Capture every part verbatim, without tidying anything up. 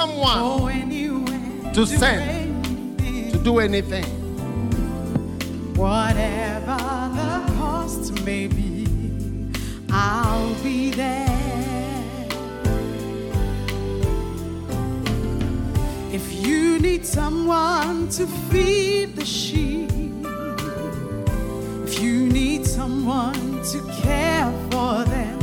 someone to send to do anything. Whatever the cost may be, I'll be there. If you need someone to feed the sheep, if you need someone to care for them,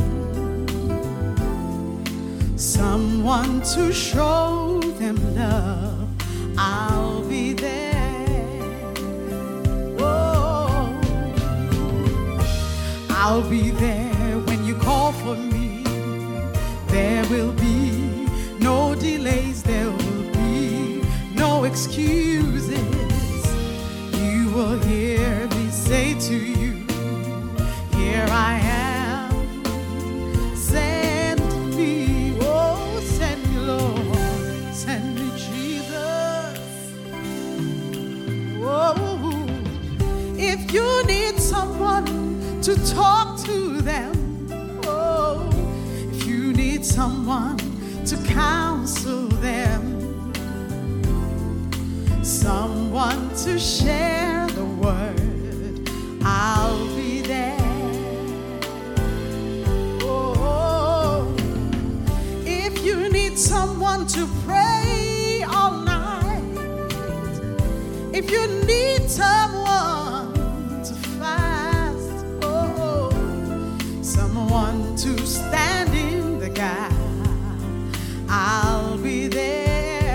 someone to show them love, I'll be there. Oh, I'll be there when you call for me. There will be no delays, there will be no excuses. You will hear me say to you, here I am, send me, oh send me Lord, send me Jesus. Oh, if you need someone to talk to them, oh, if you need someone to counsel them, someone to share the word, I'll be there. Oh, if you need someone to pray all night, if you need someone to fast, oh, someone to stand in the gap, I'll be there.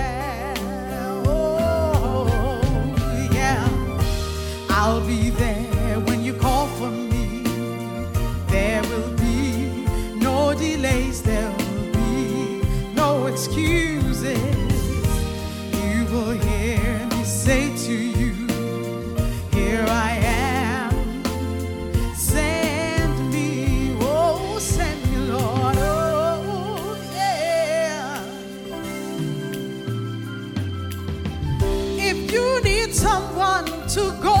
I'll be there when you call for me. There will be no delays, there will be no excuses. You will hear me say to you, here I am, send me, oh send me Lord, oh yeah. If you need someone to go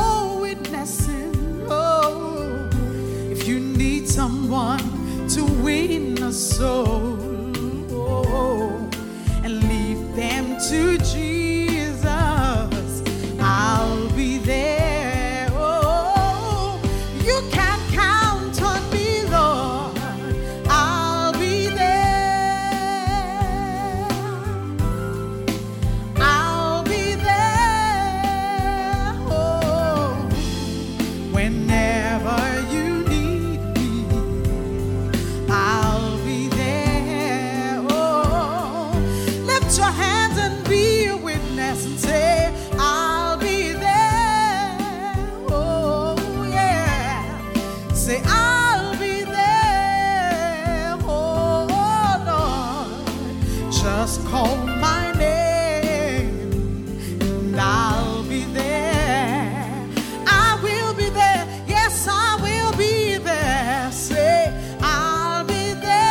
someone to win a soul, oh, and lead them to Jesus, I'll be there. Oh, you can count on me, Lord, I'll be there. I'll be there. Oh, whenever you your hands and be a witness and say, I'll be there. Oh, yeah. Say, I'll be there. Oh, Lord. Just call my name and I'll be there. I will be there. Yes, I will be there. Say, I'll be there.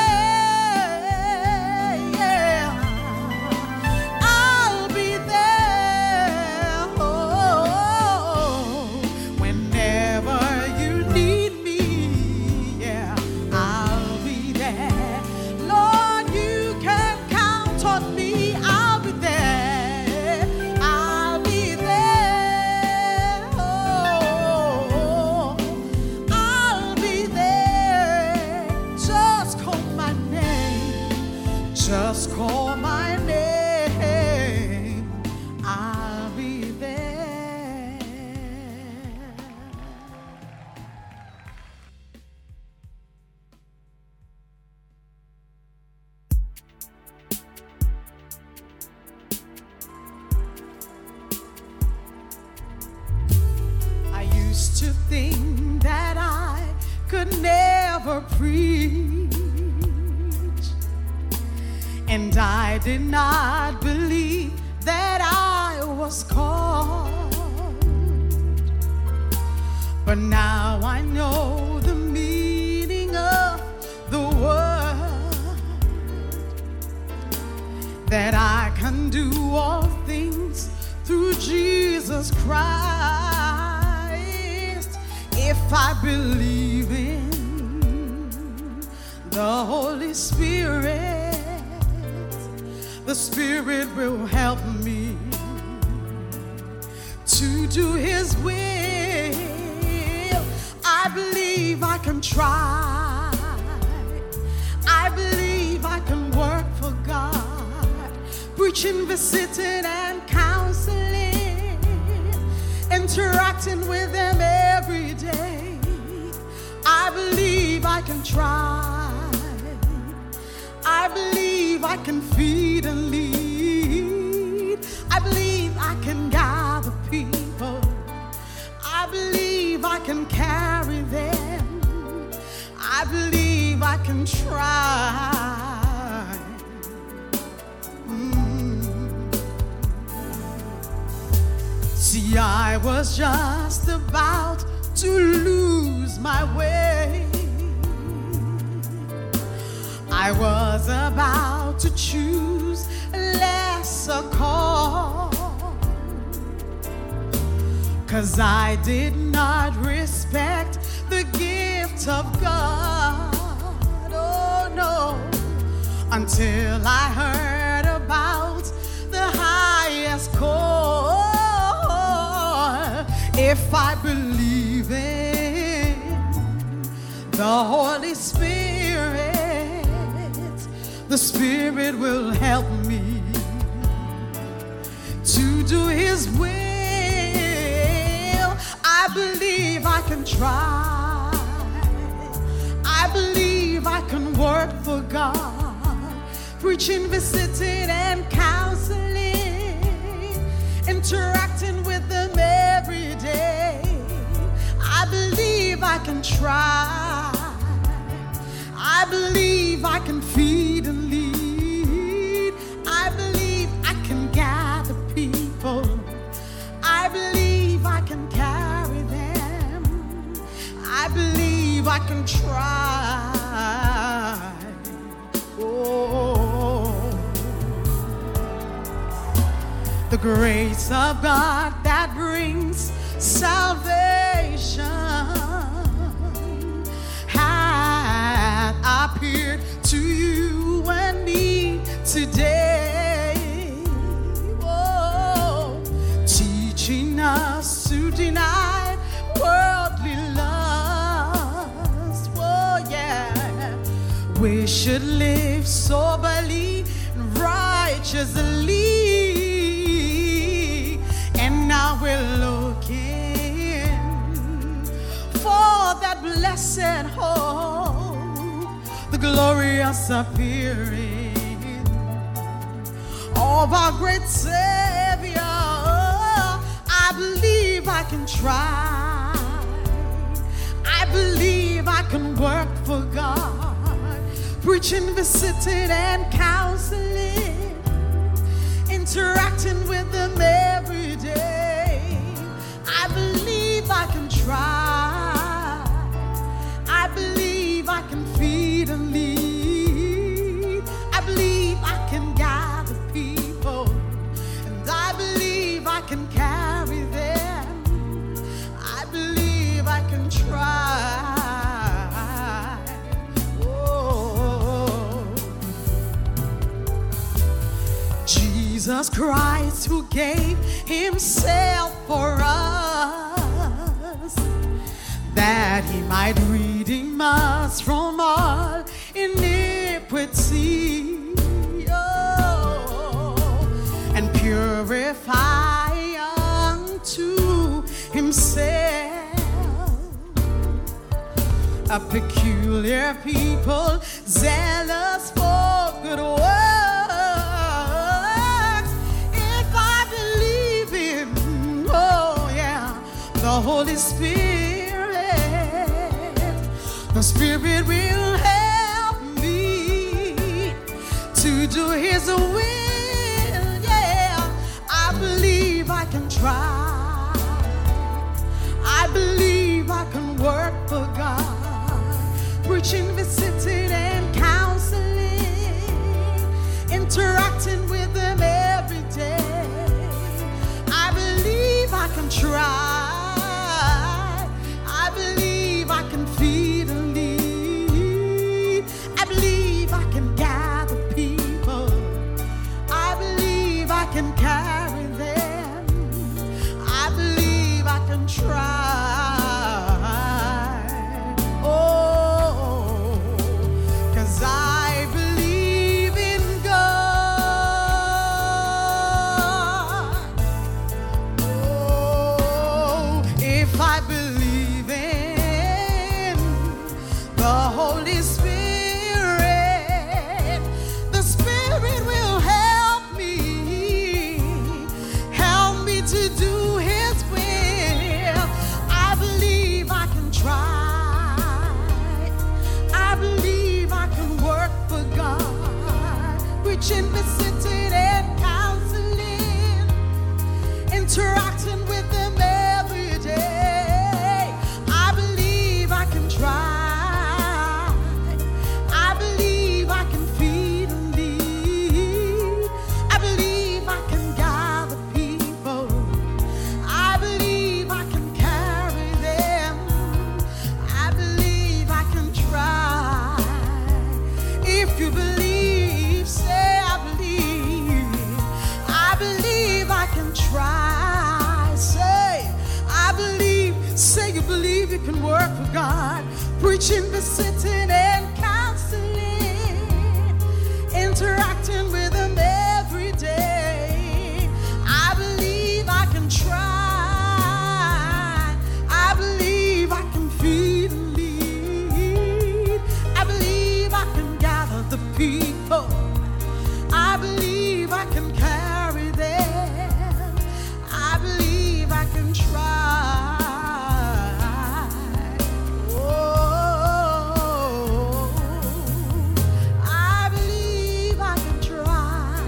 Just call my name, I'll be there. I used to think that I could never preach, and I did not believe that I was called. But now I know the meaning of the word, that I can do all things through Jesus Christ if I believe in the Holy Spirit. the Spirit will help me to do His will. I believe I can try. I believe I can work for God, preaching, visiting, and counseling, interacting with them every day. I believe I can try. I believe I can feed and lead. I believe I can gather people. I believe I can carry them. I believe I can try. Mm. See, I was just about to lose my way. I was about to choose a lesser call, 'cause I did not respect the gift of God. Oh no, until I heard about the highest call. If I believe in the Holy Spirit, the Spirit will help me to do His will. I believe I can try. I believe I can work for God, preaching, visiting, and counseling, interacting with them every day. I believe I can try. I believe I can feed and lead. I believe I can gather people. I believe I can carry them. I believe I can try. Oh, the grace of God that brings salvation appeared to you and me today. Oh, teaching us to deny worldly lust. Oh yeah, we should live soberly and righteously. And now we're looking for that blessed hope, the glorious appearing of our great Savior. I believe I can try. I believe I can work for God, preaching, visiting, and counseling, interacting with them every day. I believe I can try. I believe I can feed and lead. I believe I can gather people. And I believe I can carry them. I believe I can try. Oh, Jesus Christ, who gave Himself for us, that He might redeem us from all iniquity, oh, and purify unto Himself a peculiar people, zealous for good works. If I believe in, oh yeah, the Holy Spirit, the Spirit will help me to do His will. Yeah, I believe I can try. I believe I can work for God, preaching, visiting, and counseling, interacting with them every day. I believe I can try. I believe I can feed and lead. I believe I can gather people. I if I believe in the Holy Spirit, the Spirit will help me, help me to do His will. I believe I can try. I believe I can work for God, preaching, visiting, and counseling, interacting with them every day. I believe I can try. I believe I can feed and lead. I believe I can gather people. I believe I can carry them. I believe I can try. If you believe, say I believe. I believe I can try. Say I believe. Say you believe you can work for God. Preaching, visiting, and counseling, interacting with them every day. I believe I can try. I believe I can feed and lead. I believe I can gather the people. I believe I can carry them. I believe I can try. Oh, I believe I can try.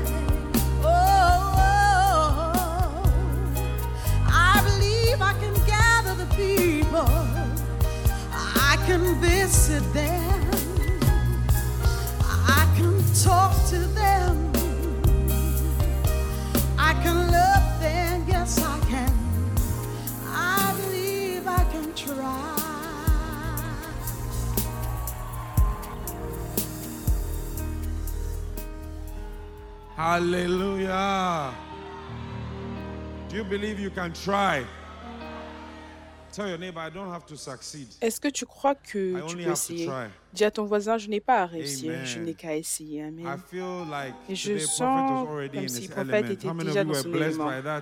Oh, I believe I can gather the people. I can visit them. I can talk to them. I can love them. Yes, I can. I believe I can try. Hallelujah. Do you believe you can try? Tell your neighbor, I don't have to succeed. Est-ce que tu crois I que tu only peux have to essayer? try. Dis à ton voisin, je n'ai pas à réussir, Amen. je n'ai qu'à essayer. Amen. I feel like Et je today prophet was sens already comme in si his le prophète element. était How many déjà of you dans were son blessed élément. by that?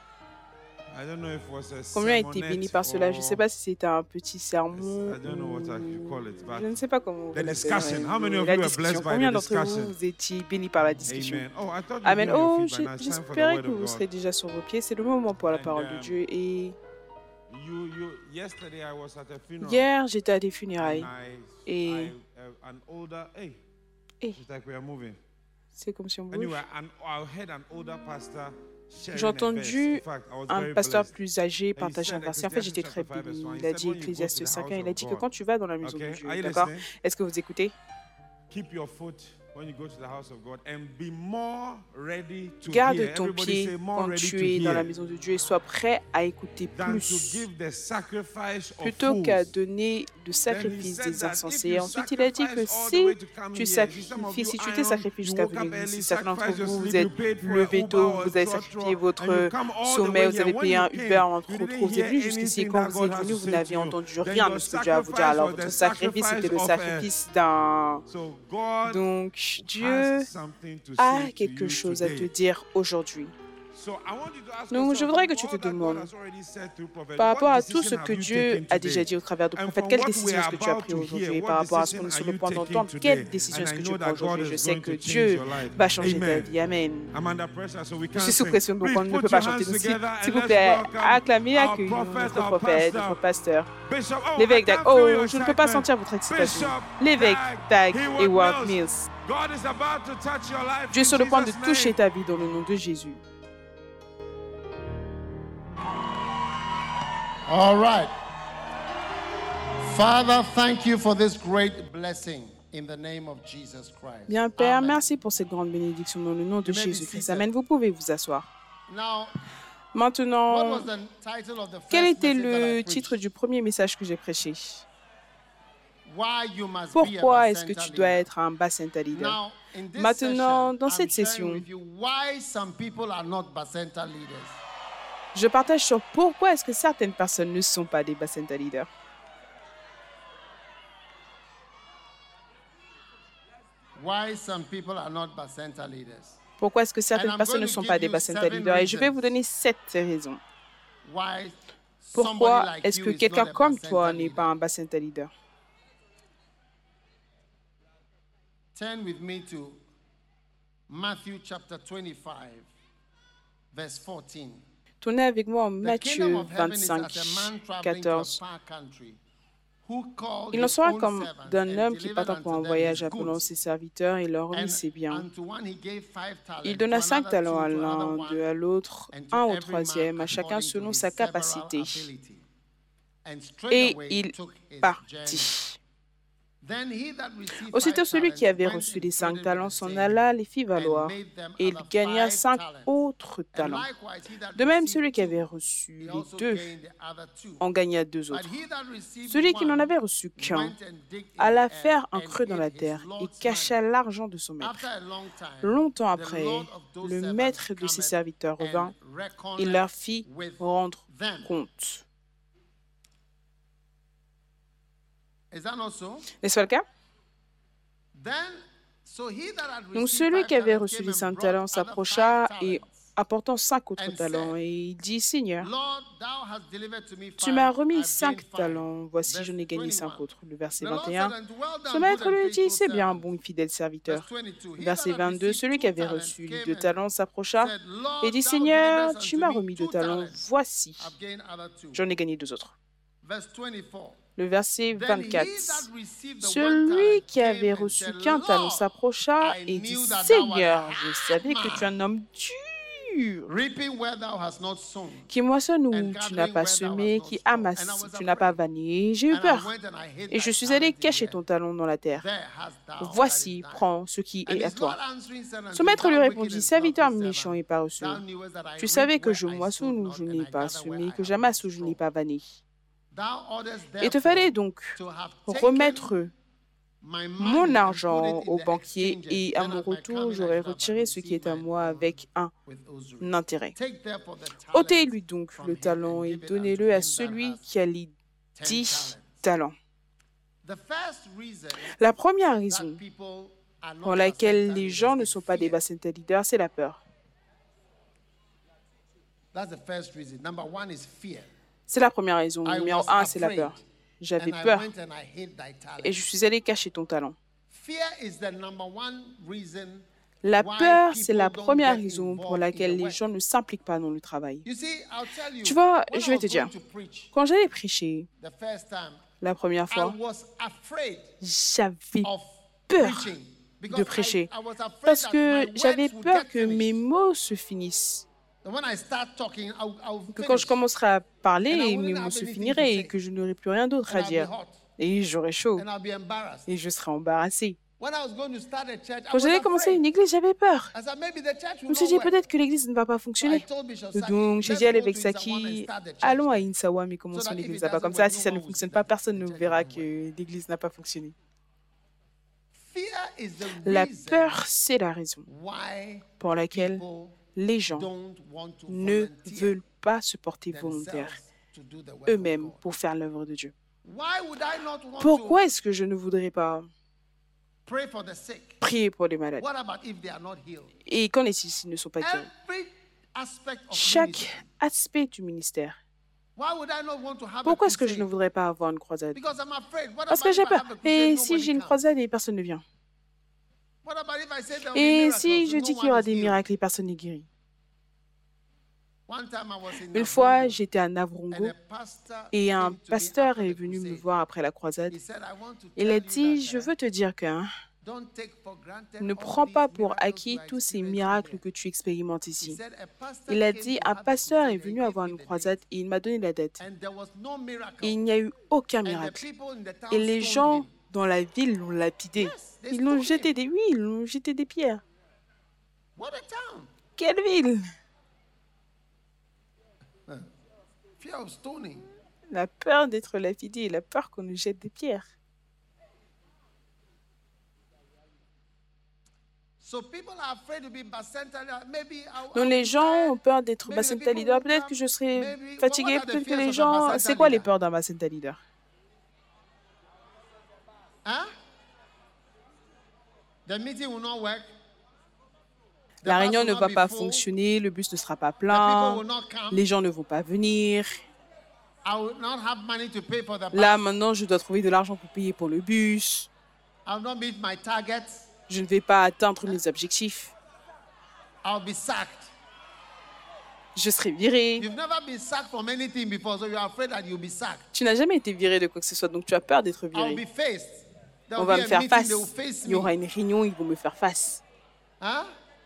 I don't know if it was a Combien a été béni sermonette par cela? Je ne sais or- pas si c'était un petit sermon. I don't know what I could call it, ou- but Je ne sais pas comment vous the l'appellerez, discussion. How many mais of la you were discussion. blessed by Combien the d'entre discussion? vous, vous étiez bénis par la discussion? Amen. Oh, I thought you'd Amen. be on your Oh, feet by je- now. It's time for the j'espérais word que vous of serez God. déjà sur vos pieds. C'est le moment pour la And, parole de um, Dieu. Et You, you, yesterday I was at a funeral. hier, j'étais à des and funérailles. I, Et I, uh, an older, hey, Hey. it's like we are moving. c'est comme si on bouge. Anyway, an, I heard an older pastor sharing J'ai a entendu verse. In fact, I was un very pasteur blessed. plus âgé And he partager un said, verset. En fait, j'étais très Ecclesiastes chapter five, béni. verse one, Il a he dit said, when you go to Ecclésiaste the cinq, house il a of dit que God, quand tu vas dans la maison okay, de Dieu, are you d'accord? listening? Est-ce que vous écoutez? Keep your foot when you go to the house of God and be more ready to Garde hear. ton Everybody pied say more quand ready tu to es dans la hear maison de Dieu et sois prêt à écouter than to plus give the sacrifice of plutôt qu'à fools. donner le Then he sacrifice said des that if insensés. you Ensuite, il a dit que sacrifice all the si way to come tu here, some of sacrifies, you si tu iron, t'es sacrifié you jusqu'à woke up venir early, ici, certains d'entre sacrifice your vous, vous sleep, êtes you paid for a levé Uber tôt, or a vous avez trotro, sacrifié and votre you come all the sommet, way vous here. avez When payé you un came, Uber en you trop didn't trop. Vous êtes hear venu jusqu'ici. anything Quand that vous God êtes has venu, to vous say to n'avez you. entendu Then rien your de ce que Dieu a à vous dire. sacrifice Alors, was votre the sacrifice, c'était le sacrifice of a- sacrifice d'un... So God Donc, Dieu has something to a say to quelque you chose à te today. dire aujourd'hui. So I want you to ask Donc, je yourself, voudrais que from tu te all that God demandes, has already said through prophet, par what rapport à tout decision ce have que you Dieu taken a today? déjà dit au travers de And prophètes, from quelle what we décision are est-ce que tu as about pris to aujourd'hui? hear, Et what par rapport à ce decision qu'on est are sur le you point taking d'entendre, today? quelle décision And est-ce I que tu know prends that God aujourd'hui? Je is sais going que to change Dieu your life. va changer ta Amen. vie. Amen. I'm under pressure, so we Je can't suis sous sing. pression, donc Please on ne put peut pas your chanter. hands Donc, s'il together s'il and vous let's plaît, welcome acclamez, our accueillons prophet, notre our prophète, pastor. notre pasteur. Bishop, oh, I L'évêque Dag. can't feel Oh, your je ne peux pas excitement. sentir votre excitation. Bishop L'évêque Dag Dag Heward Heward Mills. Mills. God is about to touch your life Dieu est in sur le point de Jesus' toucher name. ta vie dans le nom de Jésus. All right. Father, thank you for this great blessing in the name of Jesus Christ. Bien, Père, Amen. merci pour cette grande bénédiction dans le nom de You may be Jésus-Christ. seated. Amen. Vous pouvez vous asseoir. Now, what Maintenant, was the title of the quel first était message that I le preached? titre du premier message que j'ai prêché? Why you must be Pourquoi a est-ce que Bacenta tu dois leader. être un Bacenta leader? Now, in this Maintenant, session, dans I'm cette sharing session, with you why some people are not Bacenta leaders. je partage sur pourquoi est-ce que certaines personnes ne sont pas des Bacenta leaders. Why some people are not Bacenta leaders. Pourquoi est-ce que And certaines I'm personnes going ne to sont give pas des you Bacenta seven leaders? Et je vais reasons. vous donner sept raisons. Why Pourquoi est-ce que quelqu'un comme toi n'est pas un Bacenta leader? Turn with me to Matthew chapter twenty-five, verse fourteen. Tournez avec moi en The kingdom Matthieu of heaven is vingt-cinq, as a man traveling to a quatorze. far country, who called Il en his sera own comme servants d'un and homme qui delivered partant pour un unto them voyage his appelant goods. ses serviteurs et leur And remit ses biens. unto one he gave five talents, Il to donna cinq another talents à two, to l'un, another deux one, à l'autre, and to un au every troisième, man à chacun according to selon his sa several capacité. ability. And Et straightway he il took his journey. partit. Then he that received Aussitôt five celui qui avait talents reçu went les and cinq traded talents with the s'en same, alla, les fit and valoir, made them et il other gagna five cinq talents. autres And talents. likewise he that De même, received celui qui avait two, reçu he les also deux gained the other two. en gagna deux But autres. he that received Celui qui n'en one avait reçu qu'un went and digged in alla the faire earth un and creux dans hid la his terre et Lord's cacha money. l'argent de son maître. After a long time, Longtemps the après, Lord of those le servants maître de ses cometh serviteurs and revint et reckoneth leur fit with rendre them. compte. Is that not so? N'est-ce pas le cas? Then, so he that had Donc received celui five qui avait talents reçu came les and cinq brought talents other s'approcha five et talents. apportant cinq autres And talents, said, et il dit, Seigneur, Lord, thou hast delivered to me tu five, m'as remis I've cinq gained five. talents, voici Verse j'en ai gagné cinq twenty-one. autres. Le verset The Lord vingt et said un. unto, well Son done, maître good and lui dit, faithful c'est bien, servant. bon et fidèle Verse serviteur. twenty-two. He Verset that had vingt-deux, received celui two qui avait talents reçu les came deux and talents s'approcha said, Lord, et dit, thou Seigneur, deliverest tu unto m'as me remis deux two talents, talents. voici, I've gained other two. j'en ai gagné deux autres. Verse twenty-four. Le verset Then he vingt-quatre. that received the one Celui talent qui avait came and reçu said, qu'un talent Lord, s'approcha I et dit, knew that thou wert a Seigneur, je hard savais que tu es man, un homme dur, reaping where thou hast not sown, qui moissonne où and tu n'as gathering pas where thou semé, hast not qui stored. amasse And I si was tu n'as pas afraid. vanné. J'ai eu And I peur. went and I hid Et je thy suis talent allé in the cacher earth. ton talent dans la terre. There hast thou that Voici, is thine. prends ce qui And est à his toi. Lord answering said unto Son him, maître lui Thou répondit, wicked and serviteur slothful méchant et servant, paresseux, thou knewest that I tu reap savais que where je I moissonne sowed où not, je and n'ai I pas gather where semé, I que have j'amasse not où je n'ai strawed. pas vanné. Thou oughtest Il te therefore fallait donc to have remettre taken my money mon and put argent it in au the banquier exchanges. et à Then mon at my retour, coming I j'aurais should have retiré ce qui received est à mine moi own avec un with usury. intérêt. Take therefore the talent Ôtez-lui donc from le him talent and et give it unto donnez-le à him that celui has qui a les ten dix talents. talents. The first reason La première that raison people are not pour laquelle Bacenta les leaders gens ne is sont pas des fear. Bacenta leaders, c'est la peur. That's the first reason. Number one is fear. C'est la première raison. I Numéro was un, c'est la afraid, peur. J'avais and I peur went and I hid thy talent. et je suis allé cacher ton talent. Fear is the number one reason La why peur, c'est people la don't première get raison pour involved in laquelle the les work. gens ne s'impliquent pas dans le travail. You see, I'll tell you, Tu vois, when je I vais was te dire, going to preach quand j'allais prêcher the first time, la première I fois, was afraid j'avais of peur preaching de because prêcher I, I was afraid parce that que my j'avais words would peur get que mes finished. mots se finissent. And when I start talking, I'll, I'll Que quand je finish, commencerai à parler, And I mes wouldn't mots have se anything finiraient to et say. que je n'aurai plus rien d'autre and à I'll be dire. hot, Et j'aurai chaud and I'll be embarrassed. et je serai embarrassé. When I was going to start a church, I Quand was j'allais commencer afraid. une église, j'avais peur. I said, maybe the church Je will me suis not dit, work. peut-être que l'église ne va pas So I fonctionner. told Bishop Saki, Donc, j'ai let's dit à go l'évêque to Insawan and Saki, start the church. allons à Insawa, mais commençons that if l'église it là-bas. doesn't Comme ça, work, si no ça one ne will fonctionne see pas, that personne the ne church verra doesn't que l'église n'a pas fonctionné. Fear is the La reason peur, c'est la raison why pour laquelle people les gens don't want to ne volunteer veulent pas se porter themselves volontaires to do the work of eux-mêmes God. pour faire l'œuvre de Dieu. Why would I not want Pourquoi to est-ce que je ne voudrais pas pray for the sick? prier pour les malades? What about if they are not healed? Et qu'en est-il s'ils ne sont pas guéris? Every aspect of Chaque ministry. aspect du ministère. Why would I not want to have Pourquoi a est-ce que je ne crusade? voudrais pas avoir une croisade? Because I'm afraid. What Parce about que if j'ai I peur. have a crusade, Et si nobody j'ai une comes? croisade et personne ne vient? What about if I say there will be Et miracles, si je no dis qu'il y one aura is des healed? miracles et personne n'est guéri? One time I was in Une fois, Navrongo, j'étais à and Navrongo a pastor et un came to me pasteur after est the venu me crusade. voir après la croisade. He said, I want to Il tell a you dit, that, je uh, veux te dire que hein, don't take for granted ne all prends these pas pour miracles acquis you are tous ces experiencing miracles here. que tu expérimentes He ici. said, a pastor Il a came dit, to un have a pasteur crusade est and he venu gave avoir me une the date. croisade et il m'a donné la date. And there was no miracle. Et il n'y a eu aucun And the miracle. people in the town Et les stoned gens him. dans la ville l'ont lapidé. Yes, they Ils l'ont stoned jeté him. des... Oui, ils l'ont jeté des pierres. What a town. Quelle ville! Fear of stoning. La peur d'être lapidé et la peur qu'on nous jette des pierres. So people are afraid to be Bacenta. Maybe I, Donc I les will gens ont try. peur d'être Maybe the Bacenta people leader. won't Peut-être come. que je serai Maybe- what- fatigué. what are the Peut-être que fears les of a gens... Bacenta C'est quoi les leader? peurs d'un Bacenta leader? Huh? The meeting will not work. The La bus réunion will ne not va be pas full. fonctionner, le bus ne sera pas The people plein, will not come. les gens ne vont pas venir. I will not have money to pay for the Là, bus. maintenant, je dois trouver de l'argent pour payer pour le bus. I will not meet my targets. Je ne vais pas atteindre mes objectifs. I'll be sacked. Je serai viré. You've never been sacked from anything before, so you're afraid that you'll be sacked. Tu n'as jamais été viré de quoi que ce soit, donc tu as peur d'être I'll be viré. faced. There On will va be me a faire meeting, face. they will face Il y aura me. une réunion, ils vont me faire face. Huh?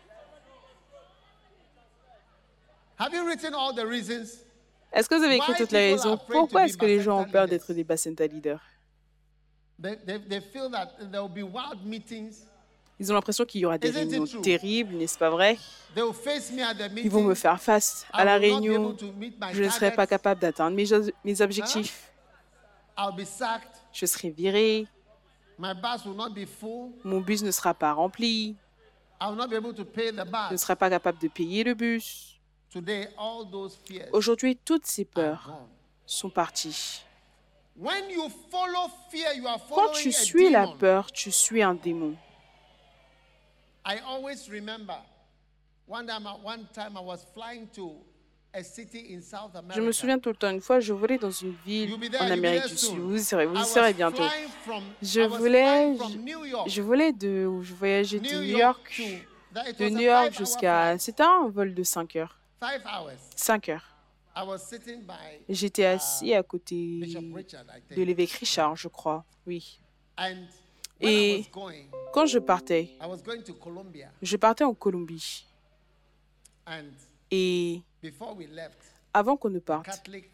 Have you written all the reasons? Est-ce que vous avez écrit Why toutes les people are raisons? afraid to Pourquoi be est-ce que les gens ont Bacenta peur leaders? d'être des Bacenta leaders? They, they, they feel that there will be wild meetings. Ils ont l'impression qu'il y aura des Isn't it réunions true? terribles, n'est-ce pas vrai? They will face me at the Ils vont me meeting. faire face à I la will not be réunion. able to meet my Je ne serai pas targets. capable d'atteindre mes, jo- mes objectifs. I'll be sacked. Je serai viré. My bus will not be full. Mon bus ne sera pas rempli. I will not be able to pay the Je ne bus. serai pas capable de payer le bus. Today, all those fears Aujourd'hui, toutes ces are peurs gone. sont parties. When you follow fear, you are Quand following tu a suis la demon. peur, tu suis un démon. I always remember one time, one time I was flying to a city in South America. Je me souviens tout le temps, une fois, je volais dans une ville You'll be there, en you'll be Amérique there du soon. Sud. Vous y serez, vous I y was serez bientôt. flying from- Je I was voulais, flying from New York. je volais de, je voyageais de New New York York, to- that it de was a New York five-hour jusqu'à, flight. c'était un vol de cinq heures. Five hours. cinq heures. I was sitting by J'étais assis à côté Bishop Richard, I de think. l'évêque Richard, je crois. Oui. And when I Et was going, quand je partais, I was going to Colombia. je partais en Colombie. And Et before we left, avant qu'on ne parte, Catholic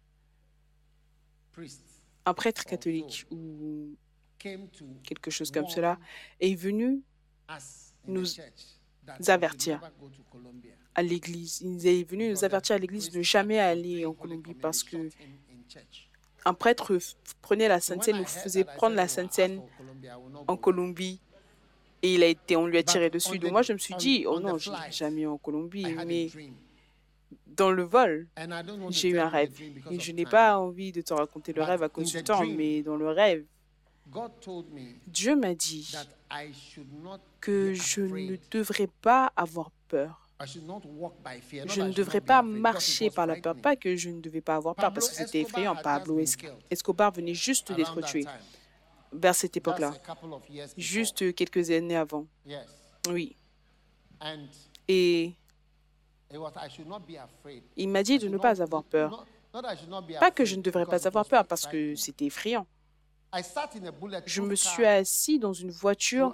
priest un prêtre catholique ou came to quelque chose comme warn cela est venu us in nous the church that avertir. we should never go to Colombia. à l'église. Il est venu nous avertir à l'église de ne jamais aller en Colombie parce que un prêtre f- prenait la Sainte Seine, nous faisait prendre la Sainte Seine en Colombie et il a été, on lui a tiré dessus. Donc moi je me suis dit, oh non, je n'irai jamais en Colombie. Mais dans le vol, j'ai eu un rêve. Et je n'ai pas envie de te raconter le rêve à cause du temps, mais dans le rêve, Dieu m'a dit que je ne devrais pas avoir peur. Je ne devrais pas marcher par la peur. Pas que je ne devais pas avoir peur parce que c'était effrayant. Pablo Esc- Escobar venait juste d'être tué vers cette époque-là, juste quelques années avant. Oui. Et il m'a dit de ne pas avoir peur. Pas que je ne devrais pas avoir peur parce que c'était effrayant. Je me suis assis dans une voiture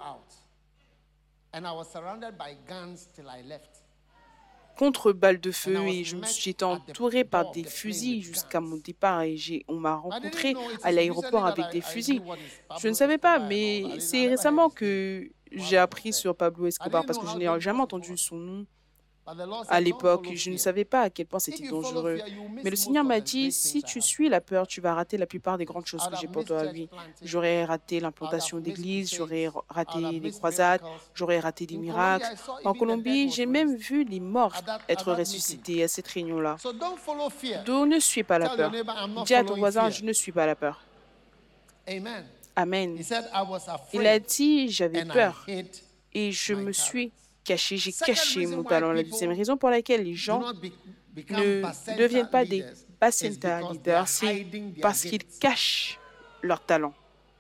contre balles de feu et je me suis été entouré par des fusils jusqu'à mon départ et j'ai, on m'a rencontré à l'aéroport avec des fusils. Je ne savais pas, mais c'est récemment que j'ai appris sur Pablo Escobar parce que je n'ai jamais entendu son nom. À l'époque, je ne savais pas à quel point c'était dangereux. Mais le Seigneur m'a dit, si tu suis la peur, tu vas rater la plupart des grandes choses que j'ai pour toi. Oui, j'aurais raté l'implantation d'églises, j'aurais raté les croisades, j'aurais raté des miracles. En Colombie, j'ai même vu les morts être ressuscités à cette réunion-là. Donc, ne suis pas la peur. Dis à ton voisin, je ne suis pas la peur. Amen. Il a dit, j'avais peur et je me suis caché, j'ai caché mon talent. La deuxième raison pour laquelle les gens ne deviennent pas des Bacenta leaders, c'est parce qu'ils cachent leur talent.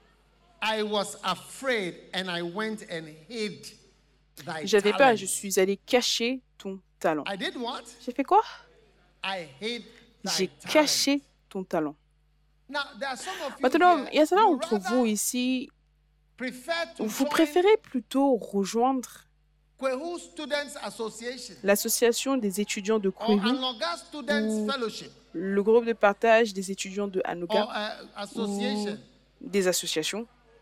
J'avais peur et je suis allé cacher ton talent. J'ai fait quoi? J'ai caché ton talent. Maintenant, il y a certains d'entre vous ici, vous préférez plutôt rejoindre l'association des étudiants de Kwehu ou le groupe de partage des étudiants de Anoka ou des associations.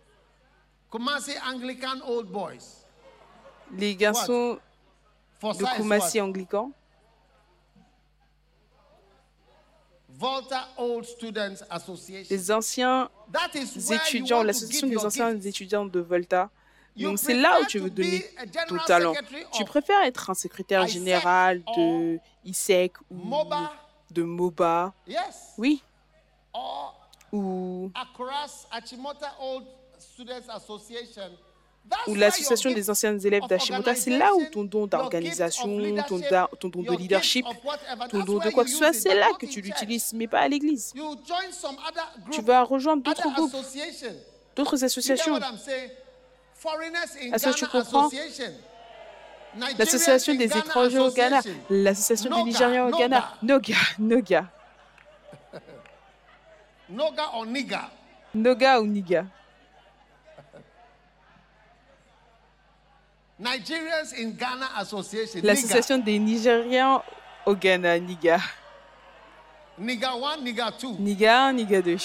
Les garçons de Kumasi anglican, les anciens étudiants, l'association des anciens étudiants de Volta. Donc c'est là où tu veux donner ton talent. Tu préfères être un secrétaire général de I S E C ou de MOBA, oui, ou That's ou where l'association your des gift anciens élèves of d'Hashimoto, c'est là où organization, ton don your gift of d'organisation, ton, leadership, da- ton don de your gift leadership, of whatever, ton that's don de where quoi you que ce use soit, it, c'est but là not que in tu church. l'utilises, mais pas à l'église. You join some other Tu group, vas rejoindre d'autres other groupes, association. d'autres You get associations. what I'm saying? Foreigners in Est-ce que tu Ghana comprends? Association. Nigerians L'association in des Ghana étrangers au Ghana, Association. l'association des Noga, Nigériens au Ghana, Noga. Noga, Noga, Noga or Niga. Noga ou Niga. Nigerians in Ghana Association. Niga. L'association des Nigériens au Ghana, Niga. Niga one, Niga two. Niga un, Niga deux.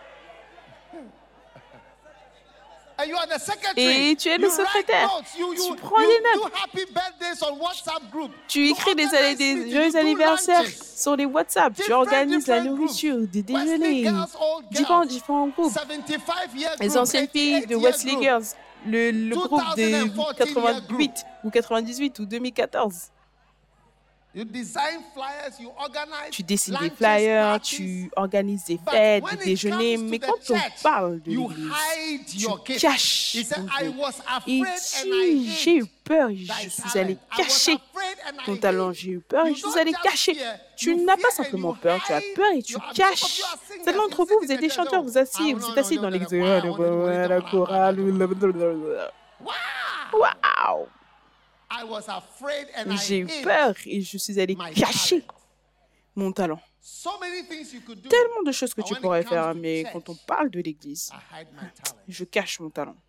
And you are the secretary. Et tu es le You write secrétaire. notes. You, you, Tu prends you des do notes. happy birthdays on WhatsApp group. Tu You écris des, organize des meetings, joyeux you do anniversaires lunches. sur les WhatsApp. Tu Different, organises la different nourriture, groups. des Wesley déjeuners. Girls, Old Différents, Girls, différents groupes. seventy-five year Les group, anciennes filles de eighty-eight Wesley year Girls. Le, le groupe de twenty fourteen quatre-vingt-huit ou quatre-vingt-dix-huit ou deux mille quatorze. You design flyers, you organize Tu dessines des lunches, flyers, parties. tu organises des But fêtes, when des it déjeuners, comes to mais the quand on church, parle de you l'église, hide tu your gift. caches He said, ton I don. was Il afraid and I dit, j'ai eu hid peur, et thy je suis talent. allé I was cacher afraid and I ton hid. talent, j'ai eu peur et You je suis don't allé just cacher. fear, Tu you n'as fear pas and simplement you peur, tu as hide. peur et tu You are- some of caches. you are singers, Certains d'entre you vous, sing vous êtes in des the chanteurs, church. vous assis, Ah, vous non, êtes non, assis non, dans non, l'église. wow, La Wow! Waouh! I was afraid and I J'ai eu hid. peur et je suis allé my cacher talent. mon talent. So many things you could do. Tellement de choses que But tu when it pourrais comes faire, to mais church, quand on parle de l'église, I hide my talent. je cache mon talent.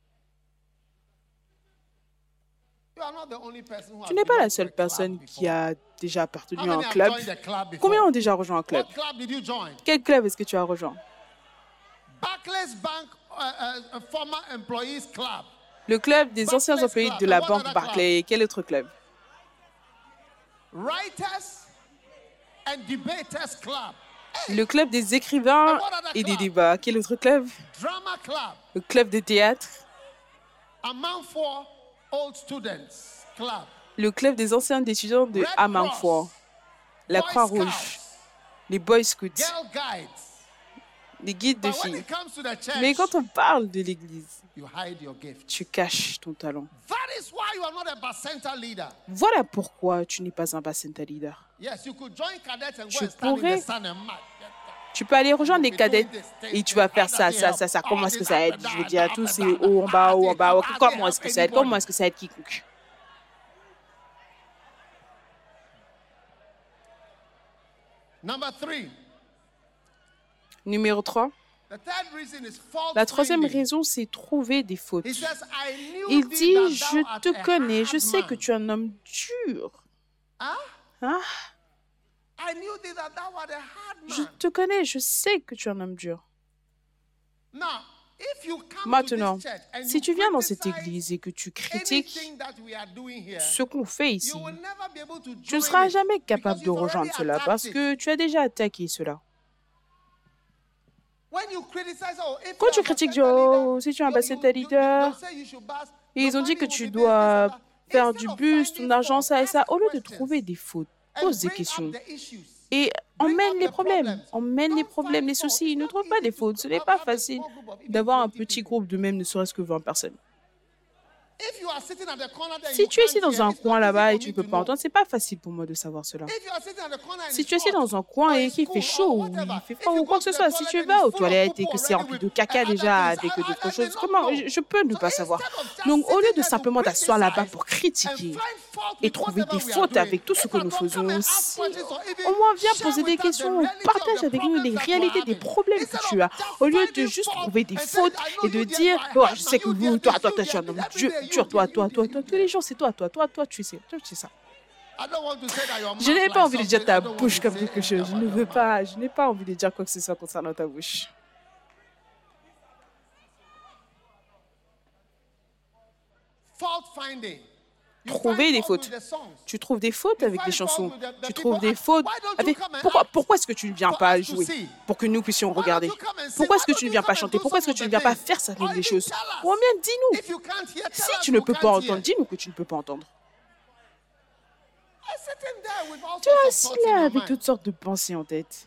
You are not the only person who has Tu n'es pas la belonged to seule a club personne qui before. a déjà How appartenu à many un have club. joined the club before? Combien ont déjà rejoint un club? What club did you join? Quel club est-ce que tu as rejoint? Barclays Bank, uh, uh, a former employees club. Le club des anciens Barclays employés Club. de la And what banque other Barclay. Quel autre club? Writers and debaters club. Le club des écrivains And what other et des club? débats. Quel autre club? Drama club. Le club de théâtre. Among four old students club. Le club des anciens étudiants de Red Amanfour. Cross. La Boy Croix-Rouge. Scouts. Les Boy Scouts. Girl guides. Les guides de But when filles. it comes to the church, Mais quand on parle de l'église, you hide your gift. tu caches ton talent. That is why you are not a bacenta leader. Voilà pourquoi tu n'es pas un Bacenta leader. Yes, you could join cadets and Tu go and stand in pourrais- the sun and mud. Tu peux aller rejoindre les cadets et tu vas faire ça, ça, ça, ça. Comment est-ce que ça aide? Je veux dire à tous, c'est haut, en bas, haut, en bas. haut. Comment est-ce que ça aide? Comment est-ce que ça aide quiconque? Number three. Numéro trois. The third reason is fault La troisième finding. raison, c'est trouver des fautes. He says, I knew Il thee dit, that je thou art te a connais, je hard sais man. que tu es un homme dur. Huh? Hein? I knew thee that thou art a hard Je man. te connais, je sais que tu es un homme dur. Now, if you come Maintenant, to this church and si you tu viens dans cette criticize église et que tu critiques anything that we are doing here, ce qu'on fait ici, you will never be able to tu ne join seras it jamais capable because de you've already rejoindre cela attacked parce it. que tu as déjà attaqué cela. When you criticize, oh, if Quand you tu are critiques, Bacenta oh, leader, si tu es un you- Bacenta you- you- leader, they'll say you should bus- et ils the ont dit money que will tu be this, dois this, and that. faire Instead du of bus, finding ton argent, fault, ça et ça, ask au lieu de questions trouver des fautes, and pose des bring up questions the issues. et Bring emmène up les the problèmes, problems. emmène les Don't problèmes, find les fault. soucis. It's Ne not trouve pas easy des to fautes. Ce n'est have- pas have a facile small group of even d'avoir un twenty petit people. groupe de même ne serait-ce que vingt personnes. If you are sitting at the corner there, Si you tu es can't assis dans hear, un it's coin not là-bas easy et for tu ne me peux to pas know. entendre, c'est pas facile pour moi de savoir cela. If you are sitting at the corner and Si it's tu es assis hot, dans un coin or et it's qu'il cool, fait or chaud, ou whatever, il fait if froid you ou quoi go que ce to the soit, si toilet tu and vas it's aux full of toilettes et poop que c'est already rempli de with caca other déjà things, avec I- I- d'autres I choses, may not comment know. je, je peux ne So pas savoir. instead of just Donc au lieu sitting de there to simplement t'asseoir là-bas criticize pour and critiquer find fault et with trouver whatever des we are fautes doing, avec tout ce if que at nous all come faisons, and ask si questions or even au moins viens share poser des with us the questions, reality of partage the avec nous les problems that you réalités are des having. problèmes que Instead tu of as, just au lieu de finding juste fault trouver des and saying, fautes I know et de you there, dire you are oh, hard je man, sais que you vous, there, toi, this, toi, you toi, tu es there, un homme every Dieu, day, you Dieu, toi, there, toi, you toi, there, toi, you tous there. les jours, c'est toi, toi, toi, toi, tu sais, toi, tu sais ça. I don't want to say that your Je mouth n'ai like pas envie de dire something, ta I don't want bouche to comme say quelque anything chose. Je ne about veux your mouth. pas, je n'ai pas envie de dire quoi que ce soit concernant ta bouche. Fault finding. You Trouver find des fault fautes. with the songs. Tu trouves des fautes You avec les find fault chansons. with the- the Tu people. trouves des Ah, fautes why don't you avec... come and Pourquoi, ask pourquoi est-ce que tu ne viens for pas us to jouer see? pour que nous puissions Why don't regarder? you come and sing? Pourquoi est-ce Why que don't tu ne you viens come pas and chanter? do Pourquoi est-ce que some tu of ne the viens pas things? faire certaines Or des even choses? tell us. Ou bien dis-nous. If you can't hear, tell Si us tu ne you peux can't pas hear. entendre, dis-nous que tu ne peux pas entendre. I'm sitting there with all Tu es sorts of assis thoughts in là your avec mind. toutes sortes de pensées en tête.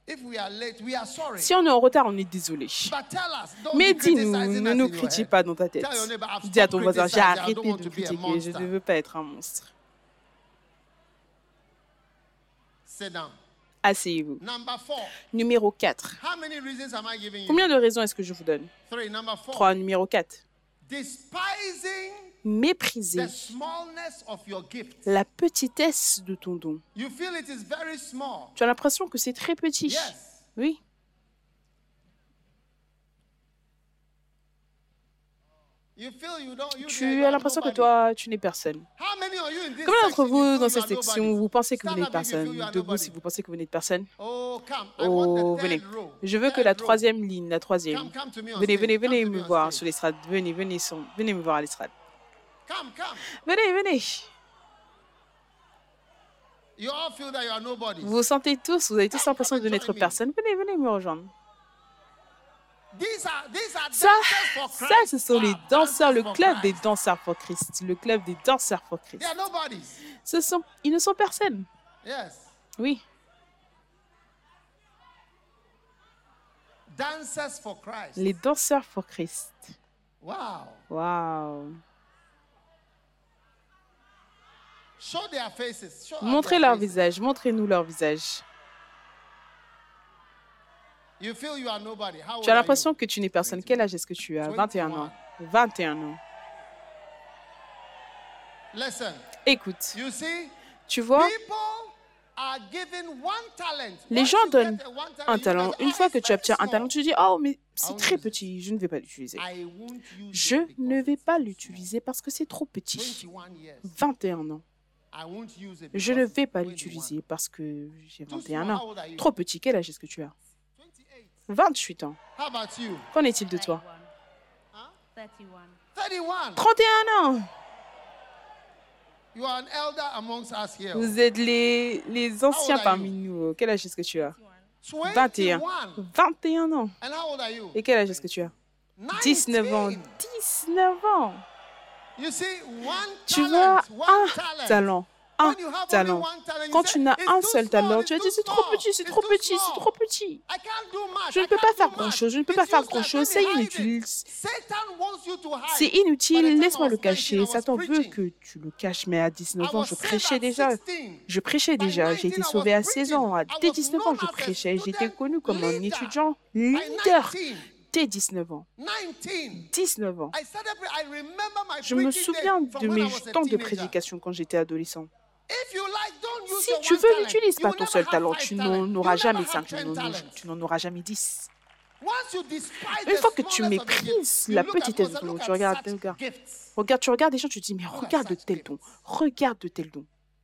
If we are late, we are sorry. Si on est en retard, on est désolé. But tell us, don't Mais be dis-nous, criticizing ne us nous in your critique head. pas dans ta tête. Tell your neighbor, I've Dis à stopped ton voisin, j'ai criticizing, I arrêté don't want de to be a critiquer, je monster. ne veux pas être un monstre. Sit down. Asseyez-vous. Number four. Numéro quatre. How many reasons am I giving you? Combien de raisons est-ce que je vous donne? Three. Number four. trois. Numéro quatre. Despising Mépriser the smallness of your gift. la petitesse de ton don. You feel it is very small. Tu as l'impression que c'est très petit. Yes. Oui. You feel you don't. You Tu you as are l'impression que nobody. toi, tu n'es personne. How many of you in this Combien d'entre section you vous feel dans you cette are section, nobody? vous pensez que vous Stand n'êtes up if you feel personne? you are Debout nobody. si vous pensez que vous n'êtes personne. Oh, come. I Oh, want the venez. third row. Je veux que Third la row. troisième ligne, la troisième. Come, come to me on Venez, stage. venez, Come venez to me me on voir stage. sur l'estrade. Venez, venez, sur- venez me voir à l'estrade. Come, come. Venez, venez. You all feel that you are nobody. Vous vous sentez tous, vous avez tous l'impression de n'être personne. Venez, venez me rejoindre. These are, these are Ça, dancers for ça, Christ. ce sont les Ah, danseurs, le dancers for club des Christ. danseurs pour Christ. Le club des danseurs pour Christ. They are nobodies. Ce sont, ils ne sont personne. Yes. Oui. Dancers for Christ. Les danseurs pour Christ. Wow. Waouh. Show their faces. Show us Montrez their leur faces. visage. Montrez-nous leur visage. You feel you are nobody. How old Tu as are l'impression que tu n'es personne. Quel âge est-ce que tu as? vingt et un ans. vingt et un ans. you? Listen. Écoute, You see, tu vois, people are given one talent. les Once gens you donnent get a one talent, un you talent. can Une say, fois "Oh, que it's tu obtiens very un talent, tu dis, oh, mais c'est très petit, je ne vais pas l'utiliser. small. I won't use Je it because ne vais it's pas small." l'utiliser parce que c'est trop petit. twenty-one years. vingt et un ans. I won't use it Je because ne vais it's pas twenty-one. l'utiliser parce que j'ai Too vingt et un small. ans. How old are you? Trop petit. Quel âge est-ce que tu as? twenty-eight. vingt-huit ans. How about you? Qu'en est-il de toi? thirty-one. thirty-one. trente et un ans. You are an elder amongst us here. Vous êtes les, les anciens are parmi you? nous. Quel âge est-ce que tu as? twenty-one. vingt et un. twenty-one. vingt et un ans. And how old are you? Et quel âge est-ce que tu as? dix-neuf ans. nineteen. dix-neuf ans. You see, one Tu talent, vois, one un talent. talent. Un When you have only talent. one talent, you Quand say, tu n'as "It's un too seul small, talent, it's tu vas too dire c'est trop small, petit, c'est it's trop too petit, c'est small. trop petit. I can't do much, Je I ne peux can't pas do faire much. grand-chose, je ne peux It's pas faire useless, grand-chose, let c'est me hide it. inutile. Satan wants you to hide. C'est By the inutile, time laisse-moi I le was cacher. nineteen, I was Satan veut preaching. que tu le caches, mais à dix-neuf I ans, was je saved prêchais at déjà. sixteen. Je prêchais By déjà, j'ai été nineteen, I sauvé was à seize ans. preaching. Dès I was dix-neuf ans, je known as a prêchais. J'étais student connu comme un leader. étudiant By leader. nineteen, Dès dix-neuf ans. nineteen. dix-neuf ans. I started, I remember my Je me preaching souviens days from de when I mes was a temps de teenager. prédication quand j'étais adolescent. If you like, don't use Si your tu one veux, talent. n'utilise You pas will ton never seul have talent. five Tu talents. n'en You auras will jamais never have cinq, tu ten n'en- talents. tu n'en auras jamais dix. Once you despise Une the fois que tu smallness of the gift, méprises you la look at petitesse de others, ton don, look tu at regardes, such regarde, gifts. regarde, tu regardes des gens, tu te dis, mais Look at regarde de such tel gifts. don, regarde de tel don.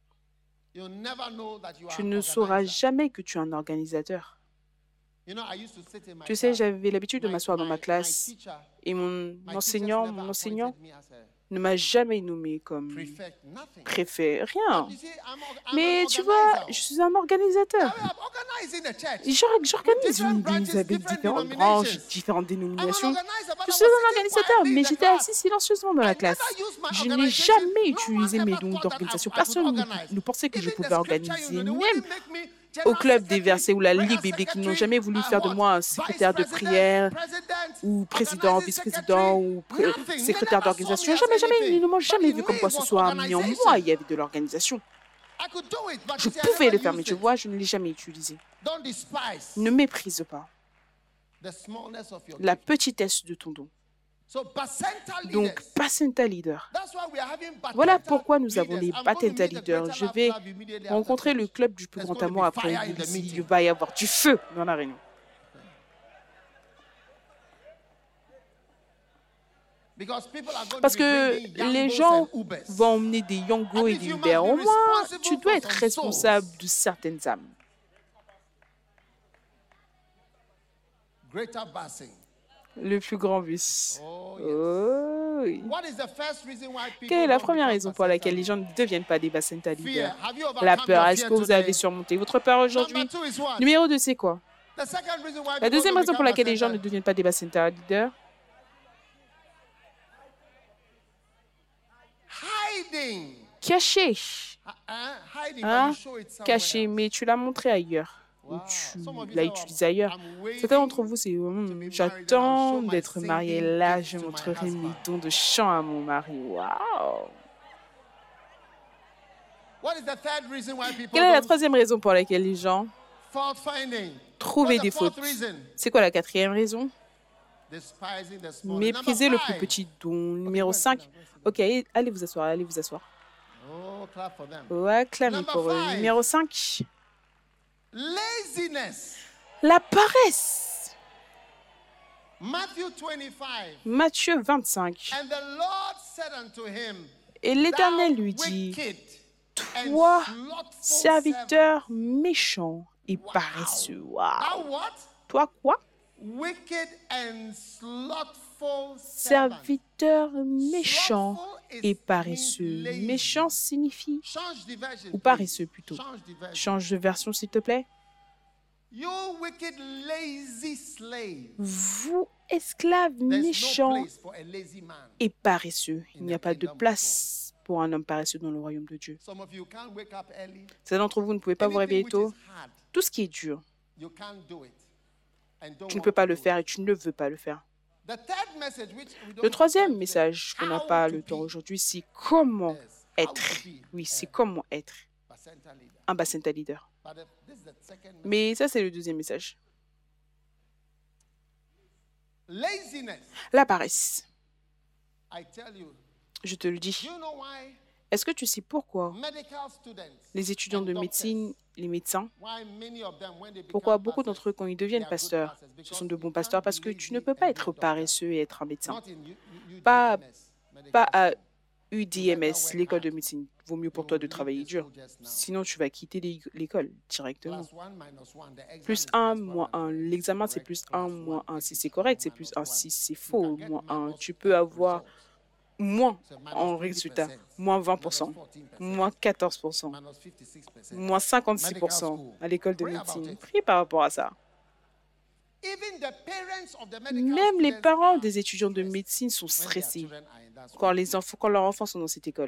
You'll never know that you are Tu an ne sauras organizer. jamais que tu es un organisateur. You know, I used to sit in my Tu sais, class. j'avais l'habitude de My- m'asseoir dans my- ma my classe teacher- et mon my teachers enseignant, never mon enseignant appointed me as a ne m'a jamais nommé comme prefect, nothing. préfet, rien. But you see, I'm org- I'm Mais an tu vois, organizer. je suis un organisateur. I am organizing the church. J'or- J'organise Different une branches, église avec different différentes denominations. branches, différentes I'm an dénominations. organizer, but Je I suis was un sitting organisateur, quietly in mais the j'étais class. assis silencieusement dans I la never classe. used my Je n'ai organization. jamais No one utilisé mes ever dons thought that d'organisation. I- I could Personne ne- organize. ne pensait que je Even the pouvais scripture, organiser. you know, they Même wouldn't make me au general club des secretary, versets ou la prayer Ligue biblique, ils n'ont secretary, jamais voulu uh, faire de what? moi un Vice secrétaire de president, prière president, ou président, organizing vice-président ou pré- secretary, nothing. secrétaire They never d'organisation. saw me as Jamais, jamais, anything. ils ne m'ont But jamais in vu me, comme quoi it ce was soit. Mais en organization. moi, il y avait de l'organisation. I could do it, but Je you see, I pouvais never le faire, mais used tu it. vois, je ne l'ai jamais utilisé. Don't despise Ne méprise pas the smallness of your la gift. petitesse de ton don. So, Bacenta Donc, leaders. Placenta Leader. That's why we are having Bacenta Voilà pourquoi nous avons les leaders. I'm going to Patenta meet the Leaders. Greater Je Love vais Club immediately after rencontrer church. le club du plus There's grand going to amour be après fire in the l'église. meeting. Il va y avoir du feu dans la réunion. Because people are going Parce to be que bringing les Yangos gens and Ubers. vont emmener des Yango At et least des you Uber. must Au be moins, responsible tu for dois être some responsable souls. de certaines âmes. Greater Bassing. Le plus grand bus. Oh, yes. Oh, oui. What is the first reason why people Quelle est la don't première become raison pour Bacenta laquelle les gens leaders? ne deviennent pas des Placenta Fear. Leaders? Have you overcome La your peur. Est-ce fear que vous today? avez surmonté votre peur aujourd'hui? Number two is what? Numéro deux, c'est quoi? The second reason why La people deuxième don't raison pour become laquelle les gens ne Bacenta- deviennent pas des Placenta Leaders, hiding. caché. Uh, uh, hiding, but Hein? you show it somewhere Caché, else. mais tu l'as montré ailleurs. ou tu Some of you l'as say, "Oh, utilisé ailleurs. I'm waiting Certains d'entre vous, c'est Hum, to be married and j'attends I'll show my d'être marié. singing Là, gift je to my montrerai mes husband." dons de chant à mon mari. Waouh! What is the third reason why people Quelle est la don't troisième raison pour laquelle les gens fault finding? trouvent What's des the fourth fautes? reason? C'est quoi la quatrième raison? Despising the small. Mépriser le Number plus five. petit don. Numéro go and sit cinq. down, go and sit Ok, allez vous asseoir, allez vous asseoir. Oh, clap for them. Ouais, acclamez Number pour eux. five. Numéro cinq. Laziness. La paresse. Matthew twenty-five. Matthieu vingt-cinq. And the Lord said unto him, Et Thou l'Éternel lui dit, wicked and toi, slothful servant. serviteur méchant et paresseux. Thou Waouh. what? Toi quoi? Wicked and slothful servant. Serviteur méchant Slothful is- et means paresseux. lazy. Méchant signifie, Change the version, ou please. paresseux plutôt. Change the version. Change de version s'il te plaît. You wicked, lazy slave. Vous, esclaves There's no méchants place for a lazy man. et paresseux. Il n'y a pas de place pour un homme paresseux dans le royaume de Dieu. Some of you can't wake up early. Certains d'entre vous ne pouvez pas vous Anything réveiller which tôt. is hard, Tout ce qui est dur, you can't do it. And don't tu ne want peux pas to le do it. faire et tu ne veux pas le faire. The third message, which we don't Le have troisième time today, message qu'on n'a how pas to le temps be aujourd'hui, c'est comment Yes, how être. to be Oui, c'est a comment être placenta leader. un Bacenta leader. But the- this is the second message. Mais ça, c'est le deuxième message. Laziness. La paresse. I tell you, Je te le dis. do you know why Est-ce que tu sais pourquoi medical students, les étudiants and de doctors, médecine, les médecins, why many of them, when they become pourquoi beaucoup pastors, d'entre eux, quand ils they deviennent are good pasteurs, pastors? ce Because sont de you bons can't pasteurs be parce que tu ne lazy peux and pas be a être doctor. paresseux et être un médecin. Not in U- U- Pas- UDMS, medical Pas à school. U D M S, l'école de médecine. Vaut mieux pour toi de travailler dur. Sinon, tu vas quitter l'é- l'école directement. Plus one minus one, the exam Plus is un, plus moins one un. and two. L'examen, c'est Correct? plus Plus un, one. moins un. If Si it's c'est correct, c'est one plus minus un. one. Si c'est You faux, can get moins un. minus Tu peux avoir results. moins So minus en twenty résultat. percent, Moins vingt pour cent. minus fourteen percent, Moins quatorze pour cent. minus fifty-six percent. Moins cinquante-six pour cent à l'école de Pray about médecine. it. Prie par rapport à ça. Even the parents of the medical Même les students parents are des étudiants de stressed médecine sont when their stressés children are in that school. quand, les enfants, quand leurs enfants sont dans cette école.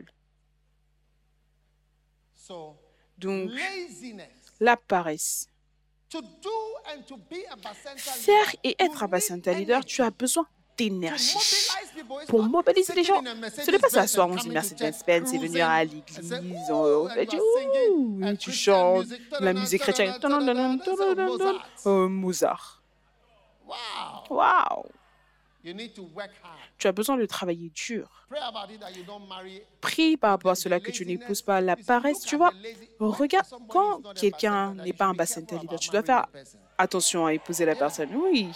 So, Donc, laziness. la paresse. To do and to be a Bacenta Faire leader, et you être un need Bacenta leader, tu as energy. besoin To d'énergie. mobilize people, it's Pour not mobiliser les sitting gens. in a Ce Mercedes n'est pas Benz s'asseoir and dans une coming to Mercedes-Benz church, et cruising, venir à and l'église. say, On "Ooh," fait and du you are singing, ouh, and et tu Christian chantes music, la musique chrétienne. ta-da-da, ta-da-da, ta-da-da, Oh, Mozart. Wow. Waouh. You need to work hard. Tu as besoin de travailler dur. Pray about it that you don't marry. Prie par rapport à cela que tu n'épouses pas la paresse. Tu vois, regarde, quand quelqu'un n'est pas un Bacenta leader, tu dois faire attention à épouser la personne. Oui,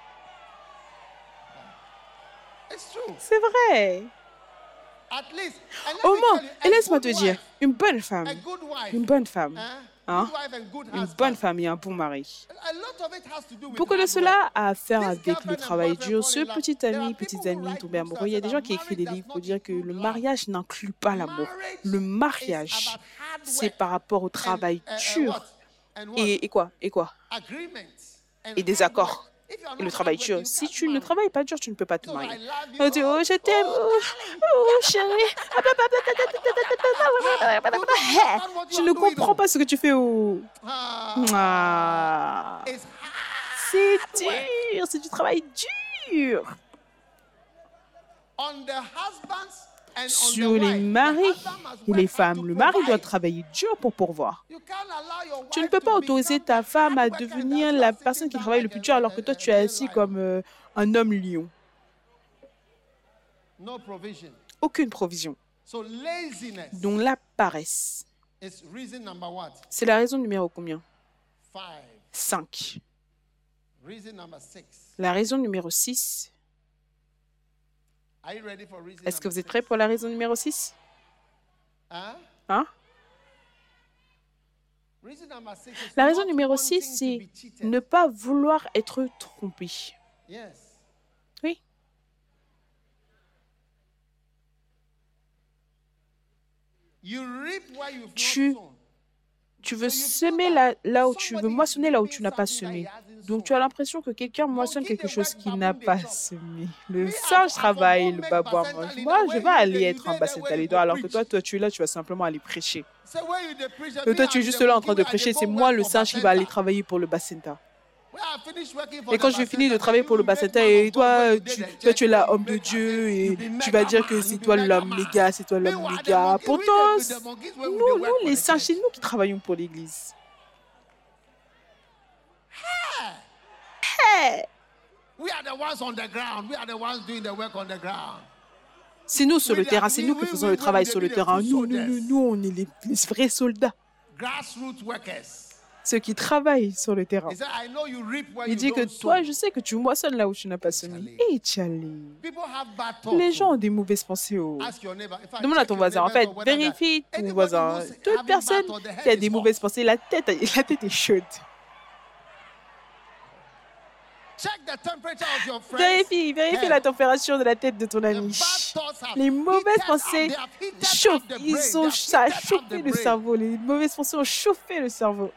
It's true. c'est vrai. At least. And let Au me moins, tell you, et a laisse-moi good te dire, wife, une bonne femme, a good wife, une bonne femme, hein, hein, good wife and good une husband. bonne femme et un bon mari. A lot of it has to do with Beaucoup de hard cela work. a à faire This avec girlfriend le and travail boyfriend dur. fall Ce in love. petit There ami, are petits people who amis write tombés books amoureux. that Il y a say des gens that qui écrivent des marriage livres does pour not dire que include le love. mariage n'inclut pas l'amour. Marriage Le is mariage, about hard c'est work par rapport au travail and, uh, uh, dur. what? And what? Et, et quoi? Et quoi? Agreements and Et des hard accords. work. If you are Et le not travail hard dur. work, you Si can't tu ne marry. travailles pas dur, tu ne peux pas te So I marier. love you. On dit, oh, je t'aime, Oh, oh, oh, chérie. Je ne comprends pas ce que tu fais. Oh. Ah, Ah. it's hard C'est work. dur, c'est du travail dur. On the husbands and on Sur the les wife. maris The husband must et work les hard femmes, to le mari doit provide. travailler dur pour pourvoir. You can't allow your Tu ne wife peux to pas autoriser become ta the femme à hard worker devenir that you la are sitting personne qui down travaille le like plus a- dur alors a- que toi a- tu es a assis lion. comme euh, un homme lion. No provision. Aucune provision. So laziness Donc la paresse. is reason number what? C'est la raison numéro combien? Five. cinq. Reason number six. La raison numéro six. Are you ready for reason Est-ce que number vous êtes six? prêts pour la raison numéro six? Hein? Hein? Reason number six is La raison not numéro wanting six, to c'est be cheated. ne pas vouloir être trompé. Yes. Oui. You reap where you've Tu- not sown. Tu veux So you feel semer that là, là où tu veux somebody is moissonner là où tu reaping n'as pas something that he semé. hasn't Donc tu as l'impression que quelqu'un moissonne quelque chose qu'il n'a pas semé. Le singe travaille, le babouin mange. Moi, je vais aller être un bacenta leader alors que toi, toi, tu es là, tu vas simplement aller prêcher. Et toi, tu es juste là en train de prêcher. C'est moi, le singe, qui va aller travailler pour le bacenta. Et quand je vais finir de travailler pour le bacenta, et toi, tu, toi, tu es là, homme de Dieu, et tu vas dire que c'est toi l'homme méga, c'est toi l'homme méga. Pourtant, nous, nous, les singes, c'est nous qui travaillons pour l'Église. Hey! C'est nous sur le terrain, c'est nous qui faisons le travail sur le terrain. Nous, nous, nous, nous, on est les, les vrais soldats. Ceux qui travaillent sur le terrain. Il dit que toi, je sais que tu moissonnes là où tu n'as pas semé. Hé, Charlie. Les gens ont des mauvaises pensées. Oh. Demande à ton voisin. En fait, vérifie ton voisin. Toute personne qui a des mauvaises pensées, la tête, la tête est chaude. Vérifie, vérifie la température de la tête de ton ami. Les mauvaises pensées chauffent. Ils ont, ça a chauffé le cerveau. Les mauvaises pensées ont chauffé le cerveau.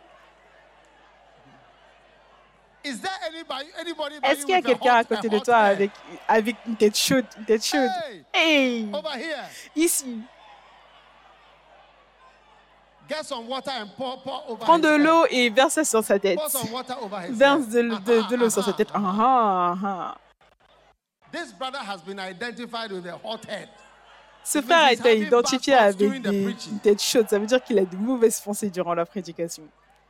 Est-ce qu'il y a quelqu'un à côté de toi avec, avec une tête chaude, une tête chaude? Hey! Ici. Prends de l'eau et verse ça sur sa tête. Verse de, de, de l'eau sur sa tête. Ah, ah, ah. Ce frère a été identifié avec des, une tête chaude. Ça veut dire qu'il a de mauvaises pensées durant la prédication.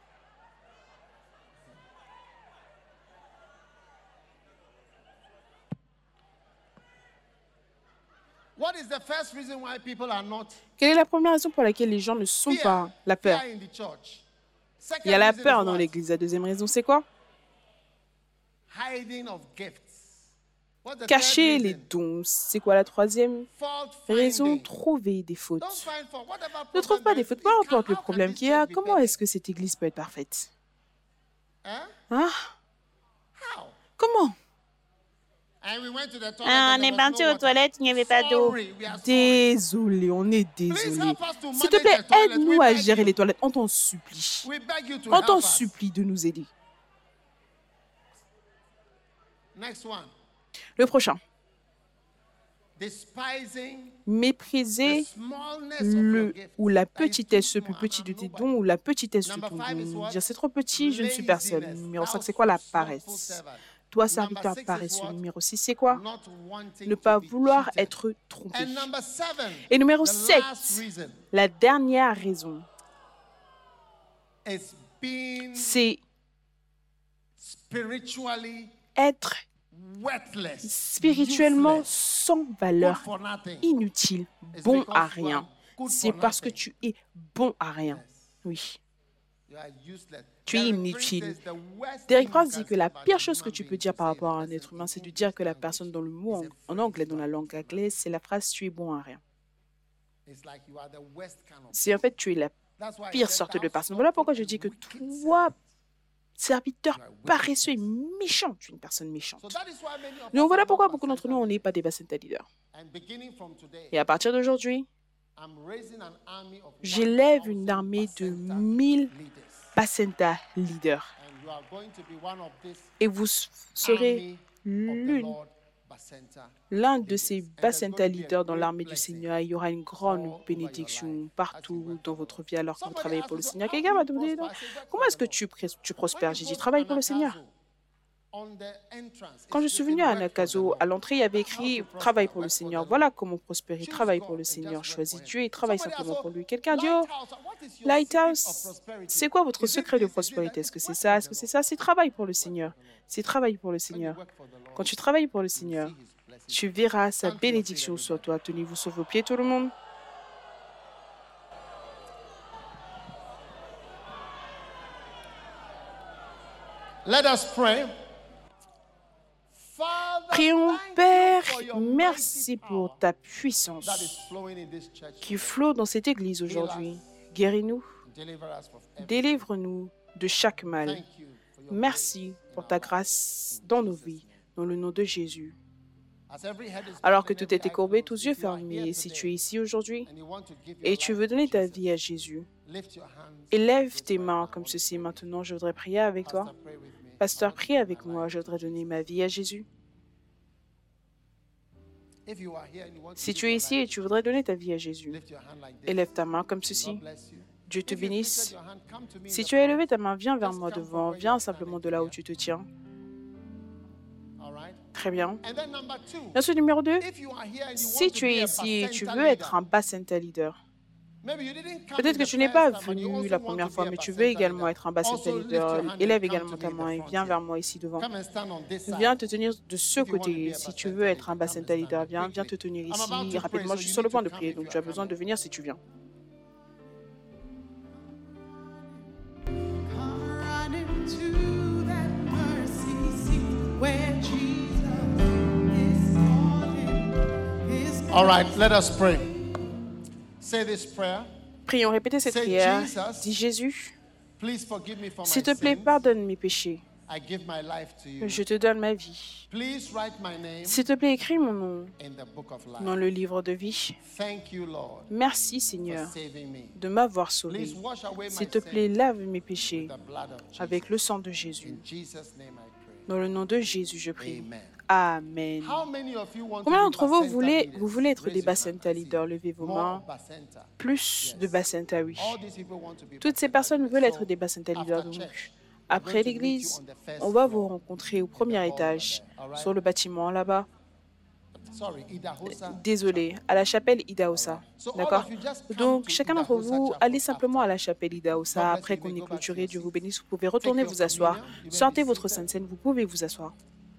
Quelle est la première raison pour laquelle les gens ne sont pas la peur? Il y a la peur dans l'Église. La deuxième raison, c'est quoi? Cacher les dons. C'est quoi la troisième raison? Trouver des fautes. Ne trouve pas des fautes. Peu importe le problème qu'il y a, comment est-ce que cette Église peut être parfaite? Hein? Comment? Ah, on est parti aux toilettes, il n'y avait pas d'eau. Désolé, on est désolé. S'il te plaît, aide-nous à gérer les toilettes. On t'en supplie. On t'en supplie de nous aider. Le prochain. Mépriser le ou la petitesse, le plus petit de tes dons ou la petitesse de ton don. Dire c'est trop petit, je ne suis personne. Numéro cinq, c'est quoi la paresse? Toi, serviteur paresseux. Numéro six, c'est quoi? Ne pas vouloir être trompé. Et numéro sept, la dernière raison, c'est être spirituellement sans valeur, inutile, bon à rien. C'est parce que tu es bon à rien. Oui. Tu es inutile. Derek Prince dit que la pire chose que tu peux dire par rapport à un être humain, c'est de dire que la personne, dans le mot en, en anglais, dans la langue anglaise, c'est la phrase « tu es bon à rien ». C'est en fait, tu es la pire sorte de personne. Voilà pourquoi je dis que toi, serviteur paresseux et méchant, tu es une personne méchante. Donc voilà pourquoi beaucoup d'entre nous, on n'est pas des bacenta leaders. Et à partir d'aujourd'hui, j'élève une armée de mille bacenta leaders. Et vous serez l'une, l'un de ces bacenta leaders dans l'armée du Seigneur. Il y aura une grande bénédiction partout dans votre vie alors que vous travaillez pour le Seigneur. Quelqu'un va demander, comment est-ce que tu, tu prospères? J'ai dit, travaille pour le Seigneur. Quand je suis venue à Nakazo, à l'entrée, il y avait écrit « Travaille pour le Seigneur ». Voilà comment prospérer. Travaille pour le Seigneur. Choisis Dieu et travaille simplement pour lui. Quelqu'un dit « Oh, Lighthouse, c'est quoi votre secret de prospérité? Est-ce que c'est ça? Est-ce que c'est ça ?» C'est travail pour le Seigneur. C'est travail pour le Seigneur. Quand tu travailles pour le Seigneur, tu verras sa bénédiction sur toi. Tenez-vous sur vos pieds, tout le monde. Let us pray. Prions, Père, merci pour ta puissance qui flot dans cette église aujourd'hui. Guéris-nous, délivre-nous de chaque mal. Merci pour ta grâce dans nos vies, dans le nom de Jésus. Alors que tout est courbé, tous yeux fermés, et si tu es ici aujourd'hui et tu veux donner ta vie à Jésus, élève tes mains comme ceci. Maintenant, je voudrais prier avec toi. Pasteur, prie avec moi, je voudrais donner ma vie à Jésus. If you are here and you want to Si give tu es your ici life, et tu voudrais donner ta vie à Jésus, lift your hand like this. élève ta main comme ceci. God bless you. Dieu te If you've bénisse. lifted your hand, come to me in Si the tu as front. élevé ta main, viens vers Just moi come devant. from where Viens you're simplement standing de là où here. tu te tiens. All right? Très bien. And then number two, Ensuite, numéro deux. if you are here and you Si want to tu es be a ici et tu Bacenta veux être un leader, Bacenta leader, maybe you didn't come peut-être in que the tu n'es pas first time, but you venu also la want première to fois, be a mais tu veux Bacenta également leader. être un Bacenta Also lift your leader, hand and élève come également to ta me in main the et front viens here. vers moi ici devant. Come and stand on this side. Viens te tenir de ce If you want to be côté. a Si tu Bacenta veux être leader, un come Bacenta and leader, stand viens, here viens te quickly. tenir I'm about ici to rapidement. pray, Je suis so sur you le need point to de come prier, if donc you tu as are besoin de coming. venir si tu viens. Come running to that mercy seat where Jesus is calling his All right, let us pray. Say this prayer. Prions, répétez cette Say, prière. Jesus, Dis Jésus, Please forgive me for my s'il te plaît, sins. pardonne mes péchés. I give my life to you. Je te donne ma vie. Please write my name S'il te plaît, écris mon nom in the book of life. dans le livre de vie. Thank you, Lord, Merci for Seigneur saving me. de m'avoir sauvé. Please wash away my S'il te plaît, sins lave mes péchés with the blood of Jesus. avec le sang de Jésus. In Jesus' name I pray. Dans le nom de Jésus, je prie. Amen. Amen. How many of you want Combien to be d'entre vous Bacenta voulez, leaders? vous voulez être Raise des your hand. Bacenta I see. leaders? Levez vos More mains. Bacenta. Plus de Bacenta, oui. All these people want to be Toutes ces Bacenta personnes leaders. veulent être So, des Bacenta leaders. after Donc, church, après l'église, on va vous rencontrer au premier étage, sur le bâtiment là-bas. Sorry, Idahosa. Désolé, à la chapelle Idaosa. So all D'accord? of you just come Donc, to chacun d'entre Idahosa vous, Chapel allez simplement à after. la chapelle Idaosa. God bless Après you. qu'on You ait may go back to clôturé, your Dieu vous seat. bénisse. Vous pouvez retourner your vous asseoir. communion. You may Sortez be votre seated. Sainte Seine. Vous pouvez vous asseoir.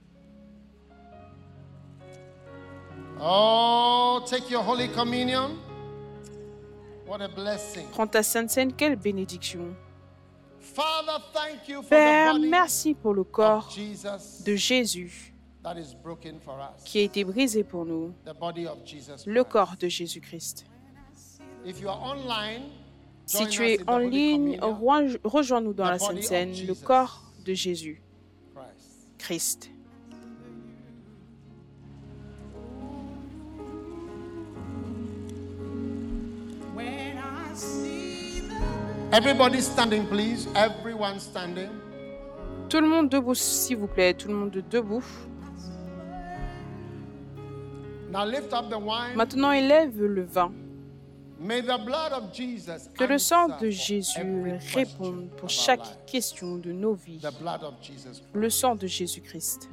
Oh, take your Holy Communion. What a blessing. Prends ta Sainte Seine. Quelle bénédiction. Father, thank you for Père, the body merci pour le of corps Jesus de Jésus that is broken for us. qui a été brisé pour nous. The body of Jesus Le Christ. corps de Jésus-Christ. If you are online, Si join tu us es in the en Holy ligne, Communion, rejoins- rejoins-nous dans The la body Sainte of Seine, le Jesus. corps de Jésus, Christ. Christ. when I see the Everybody standing, please. Everyone standing. Tout le monde debout, s'il vous plaît. Tout le monde debout. Now lift up the wine. Maintenant, élève le vin. May the blood of Jesus Que le sang answer de for Jésus every réponde question pour of our chaque life. question de nos vies. The blood of Jesus. Le sang de Jésus-Christ.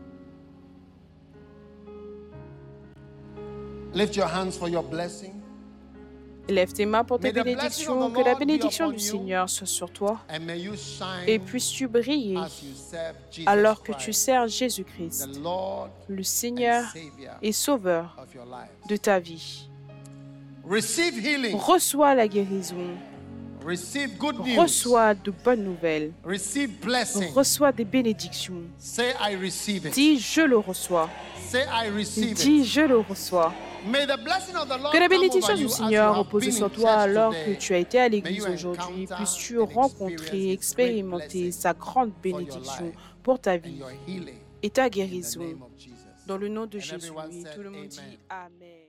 Lift your hands for your blessing. Élève tes mains pour tes May the blessing bénédictions. of the Que la Lord be bénédiction upon du you. Seigneur soit sur toi. And may you shine Et puisses-tu briller as you serve Jesus alors que tu Christ, sers Jésus-Christ, the Lord le and Seigneur Savior et Sauveur of your life. de ta vie. Receive healing. Reçois la guérison. Receive good news. Reçois de bonnes nouvelles. Receive blessing. Reçois des bénédictions. Say I receive it. Dis, je le reçois. Say I receive Dis, it. je le reçois. May the blessing of the Lord Que la come bénédiction over du you as Seigneur you have repose been sur in toi church alors today. que tu as été à May l'église you aujourd'hui. encounter Puisses-tu and rencontrer, experience His great expérimenter blessing sa grande for your bénédiction life pour ta and vie your healing et ta in the guérison. name of Jesus. Dans le nom de And Jésus. everyone Et said tout le monde dit amen. Amen.